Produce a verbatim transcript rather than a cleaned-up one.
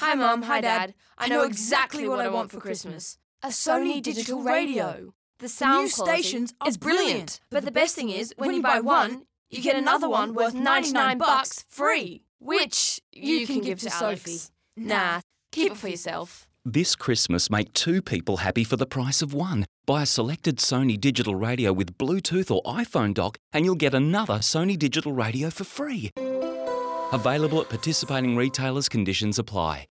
Hi Mum, hi Dad. I know exactly what I want for Christmas. A Sony digital radio. The sound new quality stations are is brilliant, but the best thing is, when you buy one, you get another one worth ninety-nine bucks free, which you can give to Sophie. Nah, keep it for yourself. This Christmas, make two people happy for the price of one. Buy a selected Sony digital radio with Bluetooth or iPhone dock and you'll get another Sony digital radio for free. Available at participating retailers, conditions apply.